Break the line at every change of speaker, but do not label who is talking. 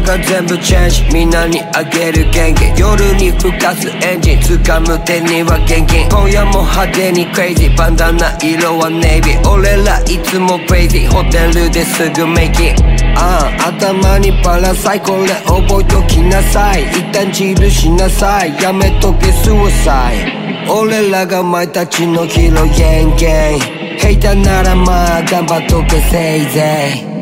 が全部チェンジ、みんなにあげる元気、夜に吹かすエンジン、掴む手には現金、今夜も派手にクレイジー、バンダナ色はネイビー、俺らいつもクレイジー、ホテルですぐメイキン、頭にパラサイ、これ覚えときなさい、一旦チルしなさい、やめとけスーサイ、俺らが前たちのヒーロー、ゲンゲン、ヘイターならまあ頑張っとけせいぜい。